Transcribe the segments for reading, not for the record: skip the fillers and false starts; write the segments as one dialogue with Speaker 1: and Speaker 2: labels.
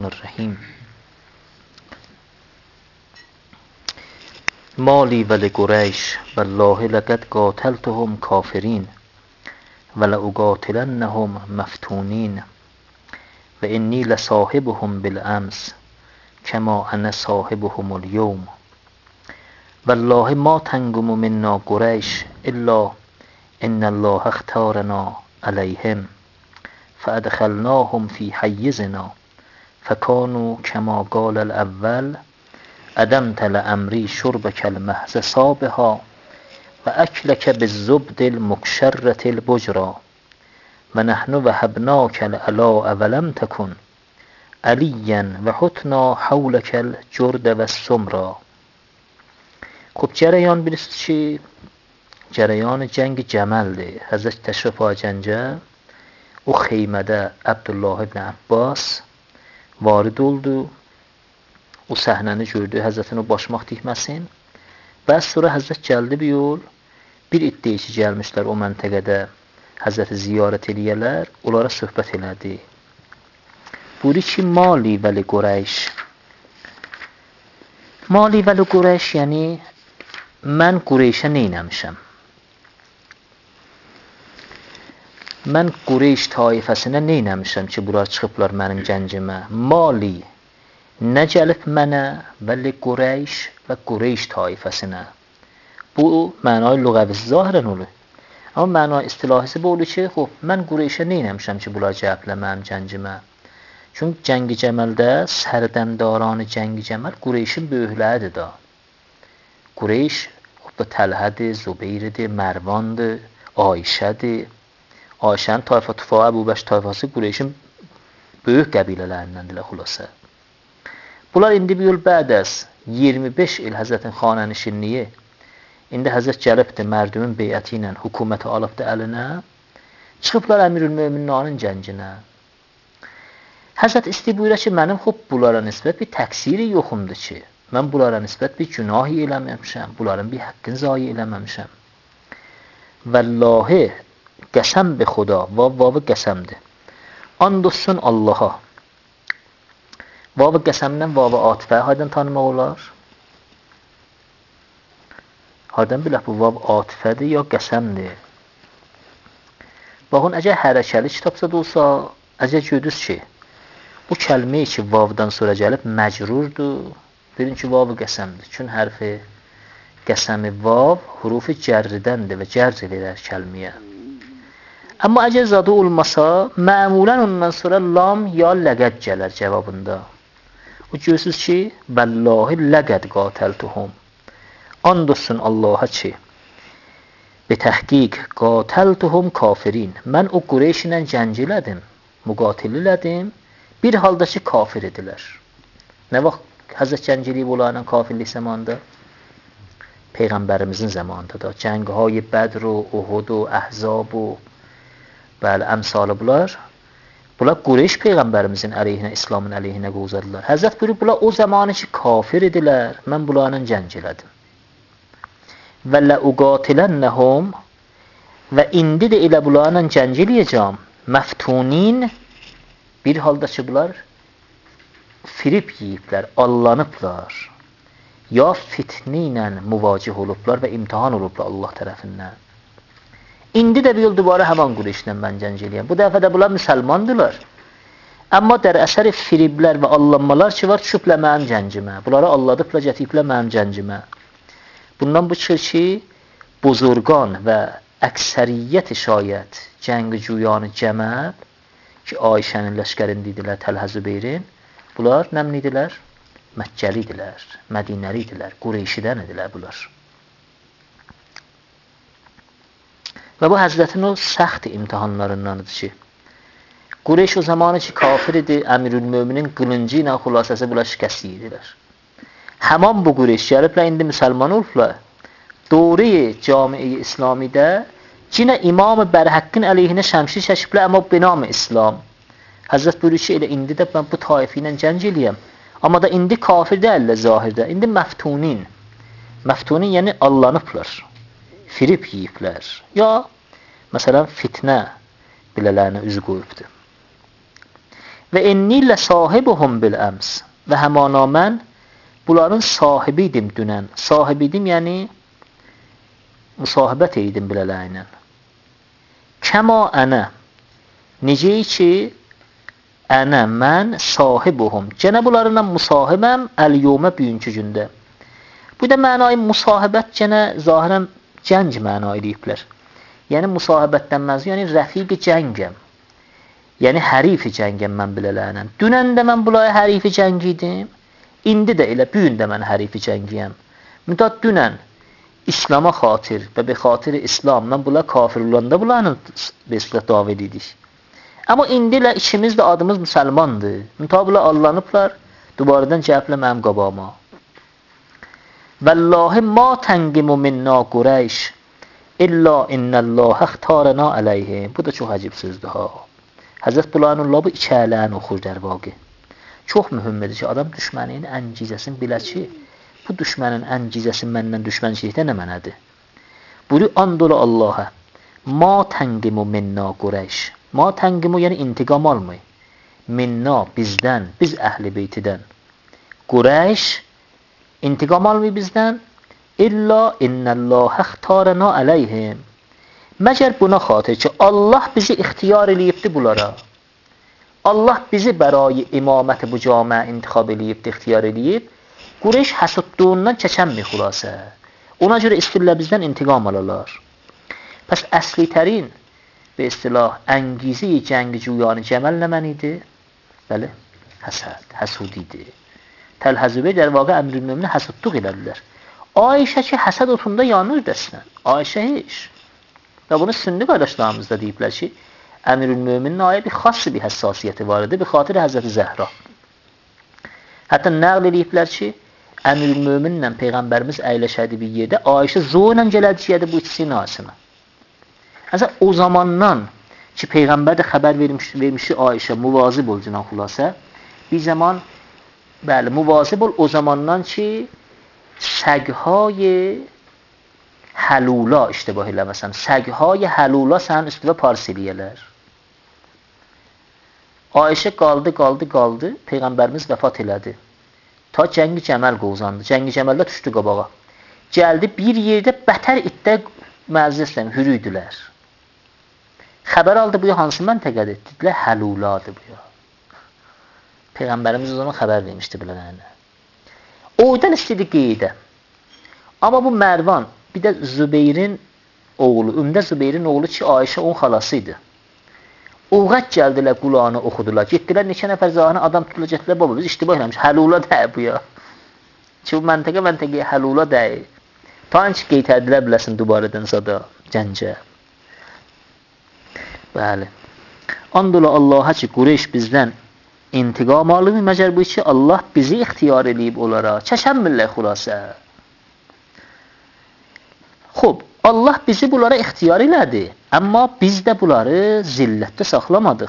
Speaker 1: الرحیم ما لی ولقریش والله لقد قاتلتهم کافرین ولأقاتلنهم مفتونین و انی لصاحبهم بالامس کما انا صاحبهم اليوم والله ما تنقم منا قریش الا ان الله اختارنا علیهم فادخلناهم فی حیزنا فکانوا کما قال الاول عدمت لامری شربک المحض صابها و اکلک بالزبد المکشرة البجرا و نحن وهبناک العلا اولم تکن علیا و حطنا حولک الجرد و السمرا. خب جریان bilirsiniz چی؟ جریان جنگ جملdir. Həzrət təşrif Gəncə o xeymədə Abdullah ibn Abbas varid oldu. O səhnəni gördü. Həzrətin o başmaq tikməsin. Bəs sonra Həzrət gəldi bir yol. Bir iddiəçi gəlmişlər o məntəqədə Həzrəti ziyarət eləyələr. Onlara söhbət elədi. Buyurdu ki, Mali vəli Qureyş. Mali vəli Qureyş yəni mən Qureyşə neynəmişəm? Mən Qureyş taifəsinə neynəmişəm ki, bunlar çıxıblar mənim gəncimə? Mali nə gəlib mənə vəli Qureyş və Qureyş taifəsinə? Bu mənayı lüğəvisi zahirən olur. Amma mənayı istilahisi bu olur ki, mən Qureyşə neynəmişəm ki, bunlar gəliblər mənim gəncimə? Çünki Cəngi Cəməldə sərdəmdaranı Cəngi Cəməl Qureyşin böyükləridir da. Qureyş Təlhədir, Zubeyridir, Mərvandır, Ayşədir. Ayşənin tayfa tufağı Əbubəş tayfası Qureyşin böyük qəbilələrindəndirlər xülasə. Bunlar indi bir yıl bəd əz 25 il Həzrətin xanənişinliyi. İndi Həzrət gəlibdir mərdümün beyəti ilə hökuməti alıbdır əlinə. Çıxıblar Əmirülmöminlərin cənginə. Həzrət istəyir buyurur ki, mənim bunlara nisbət bir təqsiri yoxumdur ki. Mən bunlara nisbət bir günahı eləməmişəm. Bunların bir haqqını zayi eləməmişəm. Vallahi qəsəm be xuda. Vav qəsəmdir. And olsun Allaha. Vav qəsəmdən vav atifə hardan tanımaq olar? Hardan biləq bu vav atifədir ya qəsəmdir? Baxın, əgər hərəkəli kitabsa da olsa, əgər gördünüz ki, bu kəlmə ki, vavdan sonra gəlib məcrurdur. Bilin ki, vav qəsəmdir. Çün hərfi qəsəmi vav hurufi cərridəndir və cərr elər kəlməyə. Amma əgər zadı olmasa, məmulən ondan sonra lam ya ləqəd gələr cavabında. O görürsünüz ki, Vallahi ləqəd qatəltuhum. And olsun Allaha ki, be təhqiq qatəltuhum kafirin. Mən o Qureyş ilə cəng elədim, müqatil elədim, bir halda ki, kafir edilər. Nə vaxt Həzrət cəng eləyib onlarla kafirlik zamanında? Peyğəmbərimizin zamanında da. Cəngهای Bədr و Uhud و Əhzab و bəli, əmsalı bunlar. Bunlar Qureyş Peyğəmbərimizin əleyhinə, İslamın əleyhinə qozadılar. Həzrət buyurub, bunlar o zamanı ki, kafir edilər, mən bunlarla cəng elədim. Və ləuqatilennəhum və indi də elə bunlarla cəng eləyəcəm. Məftunin bir halda ki, bunlar firib yiyiblər, allanıblar. Ya fitni ilə müvacih olublar və imtihan olublar Allah tərəfindən. İndi də bir yıl dubara həman Qureyşlə mən cəng eləyəm. Bu dəfə də bunlar müsəlmandılar. Amma dər əsəri firiblər və allanmalar ki var, düşüblər mənim cəngimə. Bunları alladıblar, gətiblər mənim cəngimə. Bundan bu çıxır ki, buzurgan və əksəriyyət-i şayət cəngücüyanı cəməl ki, Ayşənin ləşkərində idilər, Təlhə Zübeyrin, bunlar nəmli idilər? Məkkəli idilər, Mədinəli idilər, Qureyşidən idilər bunlar. Və bu Həzrətin o səxt imtihanlarındandır ki, Qureyş o zamanı ki, kafir idi, Əmirülmöminin qılıncı ilə xülasəsi bunlar şikəst idilər. Həman bu Qureyş gəliblər, indi müsəlman olublar. Doğru-i cami-i İslamidə cinə İmam-ı Bərhəqqin əleyhinə şəmşir çəkiblər, amma binam-ı İslam. Həzrət buyurur ki, elə indi də mən bu taifi ilə cəng eləyəm. Amma da indi kafir deyərlər zahirdə. İndi məftunin. Məftunin yəni allanıblar. Firib yiyiblər. Ya, məsələn, fitnə bilələrinə üzü qoyubdur. və inni ləsahibhum bil əms, və həmana mən bunların sahibi idim dünən. Sahibi idim, yəni müsahibət edim bilələyinə. Kəma ənə, necə ki ənə mən sahibuhum, gənə bunlarla müsahibəm əl-yevmə bugünkü gündə. Bu da mənayı müsahibət gənə zahirən cəng mənayı deyiblər. Yəni müsahibətdən mənzur, yəni rəfiqi cəngəm. Yəni hərifi cəngəm mən bilələnəm. Dünən də mən bunlara hərifi cəng idim. İndi də elə bugün də mən hərifi cəngiyəm. Mütad dünən İslama xatir və bi xatir İslam mən bunlar kafir olanda bunların beslə davet edik. Amma indi ilə ikimiz də adımız müsəlmandır. Mütad bunlar allanıblar, dubaradan cəhəblə mənim qabağıma. Vallahi ma tənqimu minna Qureyş illa innəllâhə xtarəna əleyhim. Bu da çox əcib sözdür ha. Həzrət Bulanullah bu iki ələni oxur der vaqi. Çox mühümmədir ki, adam düşməninin əncizəsini bilə ki, bu düşmənin əncizəsi məndən düşmənçilikdə nə mənədir? Buyuruyor, andola Allah'a, ma tənqimu minna Qureyş. Ma tənqimu, yəni intiqam almay. Minna, bizdən, biz əhl-i beytidən. Qureyş, intiqam almay bizdən. İlla innəllâhə xtarəna əleyhim. Məgər buna xatir ki, Allah bizi ixtiyar eləyibdi bunlara. Allah bizi bərayi imaməti bu camə intixab eləyibdi, ixtiyar eləyib. Qureyş həsudluğundan çəkənmi xülasə. Ona görə istəyirlər bizdən intiqam alırlar. Pəs əsli tərin və istilah əngizi cəngi cüyanı cəməl nə mən idi? Bəli, həsəd, həsud idi. Təl-Həzübey der vaqə əmr-ül-müminə həsudluq elədilər. Ayşə ki, həsəd otunda yanır dəsinə. Ayşə heç. Və bunu sünni qardaşlarımız da deyiblər ki, Əmirül-Möminin ayə bir xas bir həssasiyyəti var idi, bir xatir Həzrəti Zəhra. Hətta nəql ediblər ki, Əmirül-Möminlə Peyğəmbərimiz əyləşədi bir yerdə, Ayşə zorla gələcəkdi bu ikisinin arasına. Hətta o zamandan ki, Peyğəmbər də xəbər vermişdi Ayşə, muvazib ol cinan xülasə, bir zaman, bəli, muvazib ol o zamandan ki, səghay həlula iştibah eləməsəm, səghay həlula sənin üstüvə pars eləyələr. Ayşə qaldı, Peyğəmbərimiz vəfat elədi. Ta cəngi cəməl qovzandı. Cəngi cəməldə düşdü qabağa. Gəldi bir yerdə bətər itdə məzəsləm, hürüydülər. Xəbər aldı bu ya hansı məntəqədir? Dedilər, həluladır bu ya. Peyğəmbərimiz o zaman xəbər vermişdi bilənərinə. Oradan istedi qeydə. Amma bu Mərvan, bir də Zübeyrin oğlu, Ümdə Zübeyrin oğlu ki, Ayşə onun xalası idi. Oğat gəldilər, qulağını oxudular. Getdilər, neçə nəfər zahını adam tutula getdilər, baba, biz iştibah eləmiş, həlula dəy bu ya. Ki, bu məntəqəyə həlula dəy. Ta ki, qeytədilər biləsin dubarədən zada, gəncə. Bəli. Andola Allah'a ki, Qureyş bizdən intiqam alıb, məcər bu ki, Allah bizi ixtiyar edib onlara. Çəkənmirlər xülasə. Xob, Allah bizi bunlara ixtiyar elədi. Amma biz də bunları zillətdə saxlamadıq.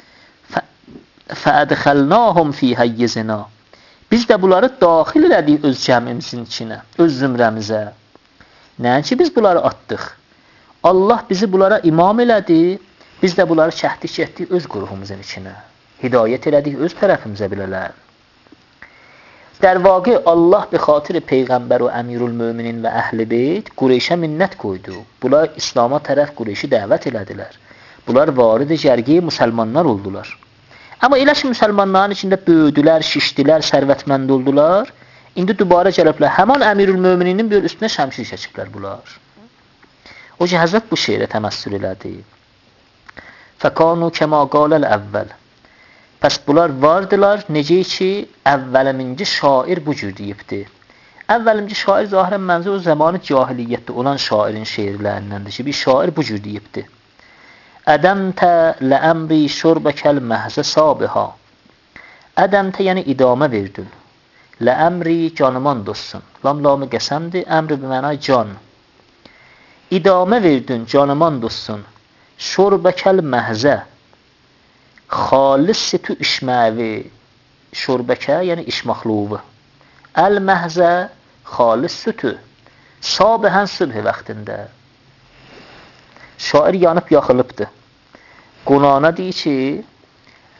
Speaker 1: Fəədxəlnahum fi həyyizina. Biz də bunları daxil elədik öz cəmimizin içinə, öz zümrəmizə. Nəyə ki, biz bunları atdıq. Allah bizi bunlara imam elədi, biz də bunları çəkdik, getdik öz qruhumuzun içinə. Hidayət elədik öz tərəfimizə bilələr. در واقع Allah به خاطر Peyğəmbər و Əmirül-Möminin və Əhl-i Beyt Qureyşə minnət qoydu. Bunlar İslama tərəf Qureyşi dəvət elədilər. Bunlar varid-i cərgiyə müsəlmanlar oldular. Amma elə ki, müsəlmanların içində böyüdülər, şişdilər, sərvətmənd oldular. İndi dubara gəliblər. Həman Əmirül-Mömininin bir üstünə şəmşir çəkiblər bunlar. O ki, Həzrət bu şeirə təməssül elədi. Fəkanu kəma qaləl əvvəl. Pəs bunlar vardılar, necə ki, əvvələminci şair bu cür deyibdi. Əvvəlimci şair zahirən mənzur o zamanı cahiliyyətdə olan şairin şeirlərindəndir ki, bir şair bu cür deyibdi. Ədəmtə ləəmri şurbəkəl məhzə sabiha. Ədəmtə yəni idamə verdin. Ləəmri canıman dostsun. Lam-lamı qəsəmdir, əmri bir mənay can. İdamə verdin, canıman dostsun. Şurbəkəl məhzə. Xalis sütü işməvi. Şurbəkə, yəni işmaxluvu. Əl-məhzə, xalis sütü. Sabihən sübh vaxtində. Şair yanıb yaxılıbdır. Qonağına deyir ki,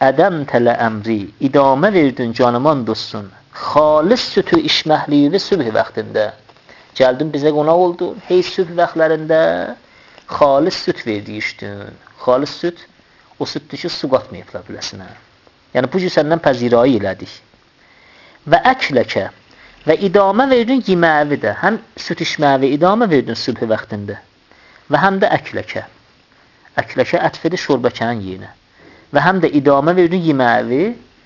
Speaker 1: ədəmtələ əmri, idamə verdin canıman dostsun, xalis sütü içməkliyi və sübh vaxtında. Gəldin bizə qonaq oldun, hey sübh vaxtlarında xalis süt verdi içdin. Xalis süt, o sütdür ki, su qatmayıblar biləsinə. Yəni, bu cür səndən pəzirayı elədik. Və əkləkə və idamə verdin yeməvi də. Həm süt içməvi idamə verdin sübh vaxtında. Və həm də əkləkə. Əkləkə ətfədi şorbəkənin yeyinə. Və həm də idamə verdin yeməvi.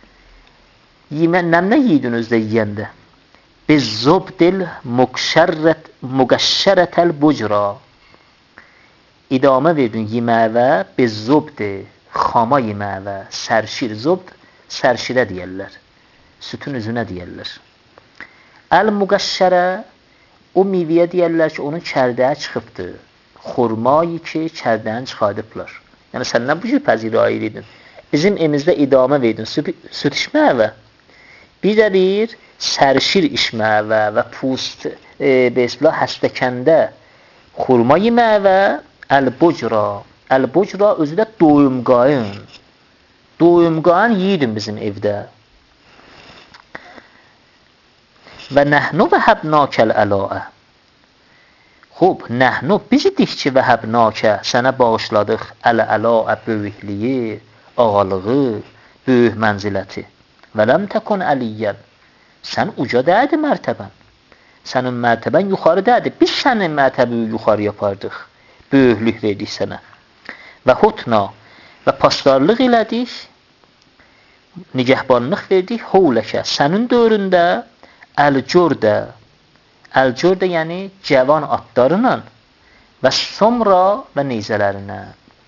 Speaker 1: Nəmlə yedin özdə yiyəndə? Biz zobdil müqəşşərətəl bucra. İdamə verdin yeməvə, biz zobdi, xama yeməvə, sərşir. Zobd, sərşirə deyərlər. Sütün üzünə deyərlər. Əl-müqəşşərə, o meyvəyə deyərlər ki, onun kərdəyə çıxıbdır. Xurmayı ki, kərdəni çıxardıblar. Yəni, səndən bu cür pəzirayı edin. Bizim emizdə idamə verdin, süt içməvə. Bir də bir, sərşir içməvə və pust, həstəkəndə xurma yeməvə, əl-bucra. Əl-bucra özü də doyumqayın. Doyumqayın yedin bizim evdə. Və nəhnu və həbnəkəl əlaə. Xub, nəhnu bizidik ki, və həbnəkə, sənə bağışladıq əl-əlaə böyüklüyü, ağalığı, böyük mənziləti. Və ləm təkun əliyyən. Sən uca dədi mərtəbən. Sənin mərtəbən yuxarı dədi. Biz sənin mərtəbəyi yuxarı yapardıq. Böyüklük verdik sənə. Və hutna və paslarlıq elədik, nigəhbanlıq verdik, hovləkə. Sənin dövründə əl-cürdə. Əl-cürdə yəni cavan atlarla və somra və neyzələrinə.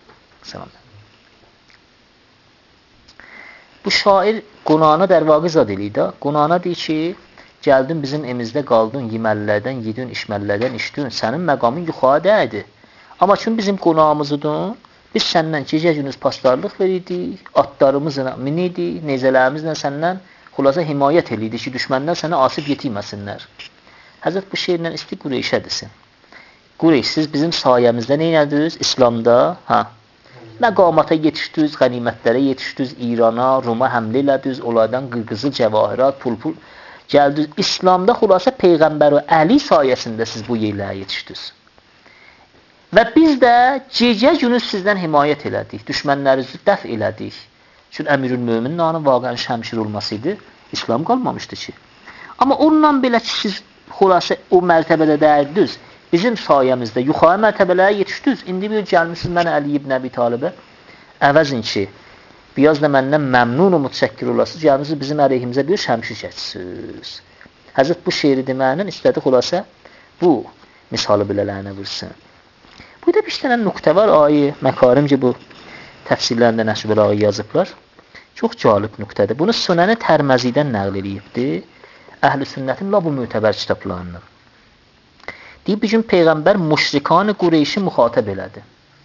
Speaker 1: Bu şair qonağına dərvaqı zad eləydi. Qonağına deyir ki, gəldin bizim emizdə qaldın, yeməllərdən, yedin, içməllərdən içdin. Sənin məqamın yuxarı dəydi. Amma ki, bizim qonağımızdır. Biz səndən gecə günüz paslarlıq verirdik, atlarımızla minirdik, neyzələrimizlə səndən xulasa himayət eləyirdik ki, düşmənlər sənə asıb yetirməsinlər. Həzrət bu şeirlə isti Qureyşə desin. Qureyş, siz bizim sayəmizdə nə ediniz? İslamda, məqamata yetişdiniz, qənimətlərə yetişdiniz, İrana, Ruma həmlə elədiniz, onlardan qırqızıl, cəvahirat, pul gəldiniz. İslamda xulasa Peyğəmbər və Əli sayəsində siz bu yerlərə yetişdiniz. Və biz də gecə günü sizdən himayət elədik, düşmənlərinizi dəf elədik. Çünki Əmirül-Möminin anı vaqəən şəmşir olmasıydı, İslam qalmamışdı ki. Amma onunla belə ki, siz xulasa o mərtəbədə dəyirdiniz, bizim sayəmizdə yuxarı mərtəbələrə yetişdiniz. İndi bir gəlmişsiniz mənə Əli ibn Əbi Talibə, əvəzin ki, biraz da məndən məmnun və mütəşəkkir olasınız, gəlmişsiniz bizim əleyhimizə bir şəmşir çəksiniz. Həzrət bu şeiri deməklə istədi xulasa bu misalı bilələrinə vursun. Burada bir dənə nöqtə var, ayə, məkarimcə bu təfsirlərində Nəşbəl ayə yazıblar. Çox cəlib nöqtədir. Bunu Sünən-i Tərməzidən nəql edibdir. Əhl-i Sünnətin la bu mötəbər kitablarından. Deyib, bir gün Peyğəmbər müşrikan-ı Qureyşi müxatəb elədi.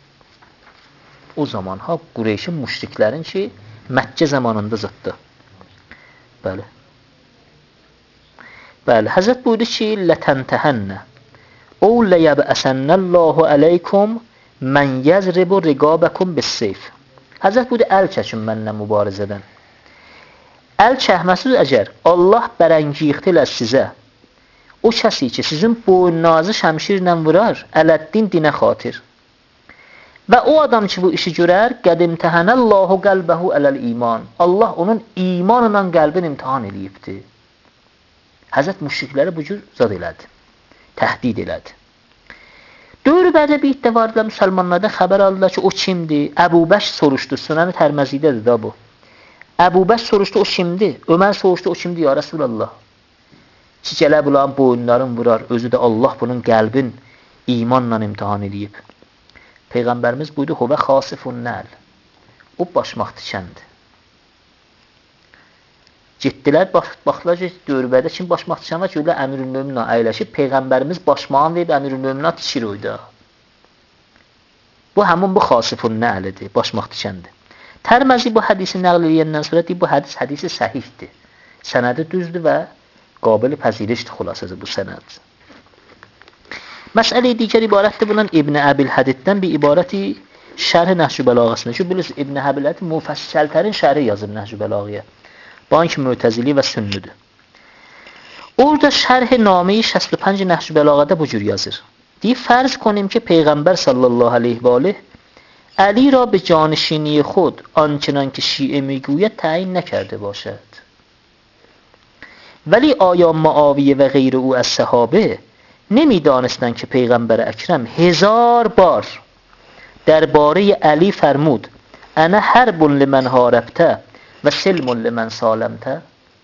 Speaker 1: O zaman Qureyşin müşriklərin ki, Məkkə zamanında zıtdı. Bəli. Bəli, Həzrət buyurdu ki, lətəntəhənnə. O ləyəbəsənnəllahu əleykum mən yəzribu riqabəkum bis-seyf. Həzrət buyurdu, əl çəkin mənlə mübarizədən. Əl çəkməsiz əgər Allah bərəngi ixtilə sizə, o kəsi ki, sizin boynunuzı şəmşirlə vurar, ələddin dinə xatir. Və o adam ki, bu işi görər, qəd imtəhənəllahu qəlbəhu ələl iman. Allah onun imanla qəlbini imtihan eləyibdir. Həzrət müşrikləri bu cür zad elədi. Təhdid elədi. Dövrbədə bir iddə vardılar, müsəlmanlardan xəbər aldılar ki, o kimdir? Əbu-Bəş soruşdu, Sünən-i Tərməzidədir da bu. Əbu-Bəş soruşdu, o kimdir? Ömər soruşdu, o kimdir ya Rəsulallah? Ki, gələ bunların boyunların vurar, özü də Allah bunun qəlbin imanla imtihan eləyib. Peyğəmbərimiz buydu, huvə xasifun nəl. O başmaq tikəndir. Getdilər, baxdılar ki, dövrbədə kim başmaq tikən var ki, öyle Əmirül-Möminə əyləşib, Peyğəmbərimiz başmağın verib Əmirül-Möminə tikir oyda. Bu, həmin bu xasifun nəlidir, başmaq tikəndir. Tərməzi bu hədisi nəql edəndən sonra deyib, bu hədisi səhihdir. Sənədi düzdür və qabil pəzirişdir xülasəsi bu sənəd. Məsələ digər ibarətdir bunun İbn Əbil Hədiddən bir ibarəti şərh Nəhc Bəlağəsində ki, bilirsiniz İbn Həbilət müfəssəltərin şərhi yazıb Nəhc Bəlağəyə. Banki Mu'təzili və Sünnidir. Orada şərh Name 65 Nəhc Bəlağədə bu cür yazır. deyib فرض کنیم که پیغمبر صلی الله علیه و آله علی را به جانشینی خود آنچنان که شیعه میگوید تعیین نکرده باشد. ولی آیا معاویه و غیر او از صحابه نمیدانستند که پیغمبر اکرم 1000 بار درباره علی فرمود انا حرب لمن حاربته و سلم لمن سالمته؟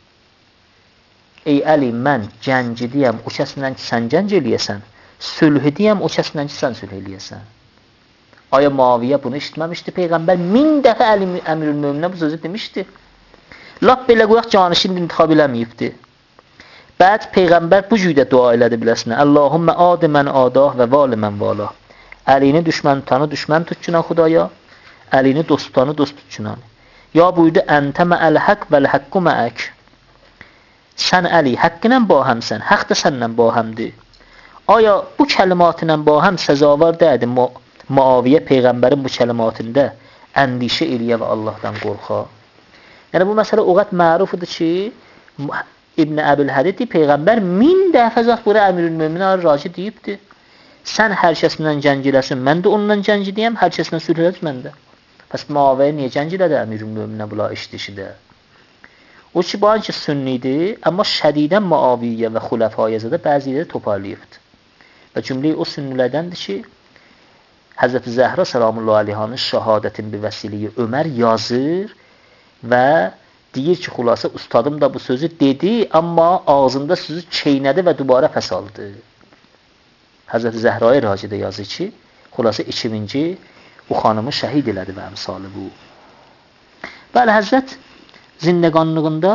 Speaker 1: ای علی من جنگیدیم o kəslə ki sən cəng eləyəsən, sülh ediyəm o kəslə ki sən sülh eləyəsən. Aya Muaviyə bunu eşitməmişdi. Peyğəmbər 1000 dəfə Əmirülmöminə bu sözü demişdi. Lap belə qoyaq canişin intikhab eləməyibdi. Bəd Peyğəmbər bu cürdə dua elədi biləsinə. Allahümmə adi mən adah və vali mən vala. Əlini düşmən tutanı düşmən tutcunan Xudaya, əlini dost tutanı dost tutcunan. Ya buyurdu əntə məəl haqq vəl haqqu məək. Sən Əli haqqınla bahəmsən, haqq da səndən bahəmdir. Aya bu kəlimatla bahəm səzavər deyədi Muaviyə Peyğəmbərin bu kəlimatında əndişə eləyə və Allahdan qorxa. Yəni bu məsələ o qədər mərufdur ki, İbn Əbülhədid Peyğəmbər 1000 dəfə zat bura Əmirülmöminə raci deyibdi. Sən hər kəslə cəng eləsin, mən də onunla cəng edəyəm, hər kəslə sülh eləsin mən də. Pəs Muaviyə niyə cəng elədi Əmirülmöminə bula işdişidə? O ki, bu ki sünnidir, amma şədidən Muaviyə və xulafayəzədə bəziləri toparlayıbdır. Və cümləyi o sünnilərdəndir ki, Həzrəti Zəhra salamullahi aleyhanın şəhadətin bir vəsiliyi Ömər yazır və deyir ki, xulasa ustadım da bu sözü dedi, amma ağzında sözü çeynədi və dubara pəs aldı. Həzrəti Zəhraya racidə yazır ki, xulasa 2000-ci bu xanımı şəhid elədi və əmsalı bu. Bəli, Həzrət zindəqanlığında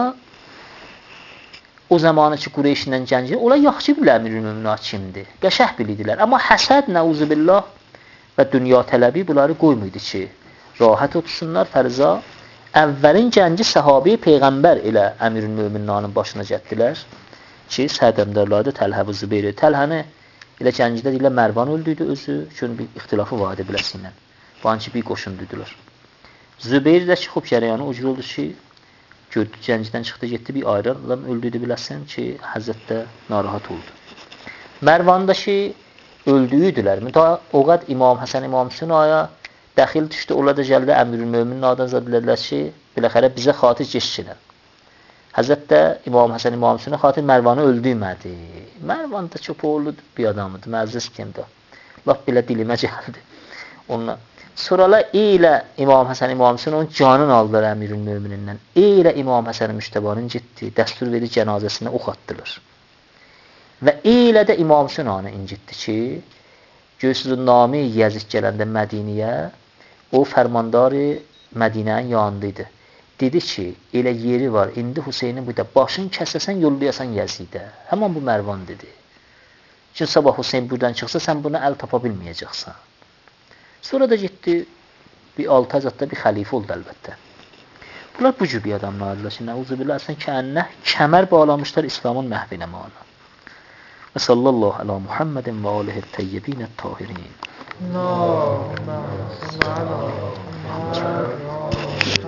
Speaker 1: o zamanı ki, Qureyşlə gəncir, onlar yaxşı bilər Əmirülmöminə kimdir, qəşəh bilidilər. Amma həsəd, nəuzubillah və dünya tələbi bunları qoymuydu ki, rahat otursunlar fərza. Əvvəlin gənci səhabi Peyğəmbər ilə Əmirülmöminlərin başına gətdilər ki, sədəmdarlarda Təlhə və Zübeyir. Təlhəni elə gəncidə ilə Mərvan öldüydü özü, çünki bir ixtilafı vardı biləsinlə. Bu anki bir qoşun düdülər. Zübeyir də ki, xub gərəyanı o cür oldu ki, gördü, gəncidən çıxdı, getdi bir ayrı adam öldüydü biləsən ki, Həzrət də narahat oldu. Mərvan da ki, öldüydülər. Mütə o qədər İmam Həsən, İmam Hüseyin aya dəxil düşdü. Onlar da gəldi Əmirülmöminin adını zadilədilər ki, biləxərə bizə xatir geçsinlər. Həzrət də İmam Həsən, İmam Hüseyin xatir Mərvanı öldürmədi. Mərvan da çox oğlu bir adamıdır, məzziz kimdə. Laf belə dilimə gəldi. Onunla. Sonralar elə İmam Həsən, İmam Hüseyin onun canını aldılar Əmirülmöminindən. Elə İmam Həsən Müştəbanın getdi, dəstur verdi cənazəsinə ox atdılar. Və elə də İmam Hüseyin anı incitdi ki, göğsüzün Nami Yəzid gələndə Mədiniyə, o fərmandarı Mədinənin yanındaydı. Dedi ki, elə yeri var, indi Hüseynin burada başını kəsəsən, yollayasan Yəzidə. Həman bu Mərvan dedi. Çünki sabah Hüseyin buradan çıxsa, sən buna əl tapa bilməyəcəksən. Sonra da getdi, bir 6 azadda bir xəlifə oldu əlbəttə. Bunlar bu cür bir adamlardılar ki, nəuzubillah, əslən kənnə kəmər bağlamışlar İslamın məhvinə mana. Və sallallahu ala Muhammedin və alihi təyyibinə tahirin.